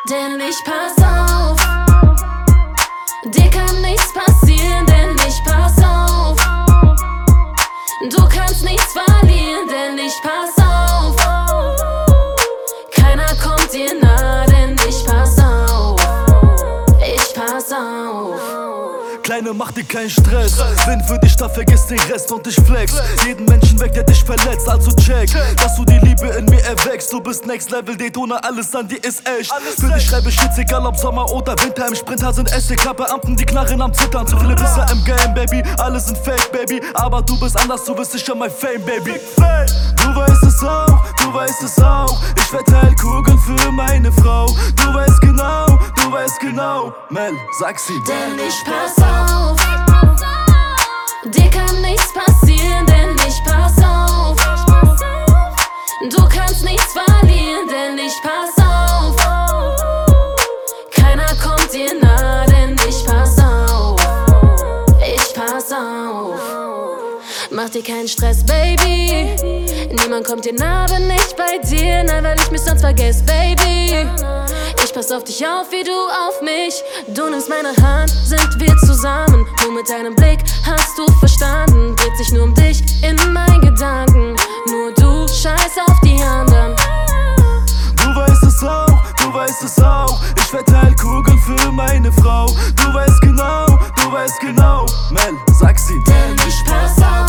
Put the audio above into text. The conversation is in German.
Denn ich pass auf. Dir kann nichts passieren, denn ich pass auf. Du kannst nichts verlieren, denn ich pass auf. Keiner kommt dir nah, denn ich pass auf. Ich pass auf. Kleine, mach dir keinen Stress. Bin für dich da, vergiss den Rest und ich flex. Jeden Menschen weg, der dich verletzt, also check, dass du die Liebe in mir erwächst. Du bist Next Level Daytona, alles an dir ist echt. Für dich schreibe ich Hits, egal ob Sommer oder Winter. Im Sprinter sind SDK-Beamten, die knarren am Zittern. Zu viele Wisser im Game, Baby, alles sind Fake, Baby. Aber du bist anders, du bist sicher mein Fame, Baby. Du weißt es auch, du weißt es auch. Ich verteil Kugeln für meine Frau. Du weißt genau, Mel, sag sie. Denn ich pass auf. Dir kann nichts passieren, denn ich pass auf. Du kannst nichts verlieren, denn ich pass auf. Keiner kommt dir nah, denn ich pass auf. Ich pass auf. Mach dir keinen Stress, Baby. Niemand kommt dir nah, wenn ich bei dir. Nein, weil ich mich sonst vergesse, Baby. Ich pass auf dich auf, wie du auf mich. Du nimmst meine Hand, sind wir zusammen. Nur mit deinem Blick hast du verstanden. Dreht sich nur um dich in meinen Gedanken. Nur du, scheiß auf die anderen. Du weißt es auch, du weißt es auch. Ich verteil Kugeln für meine Frau. Du weißt genau, Mel, sag sie. Denn ich pass auf.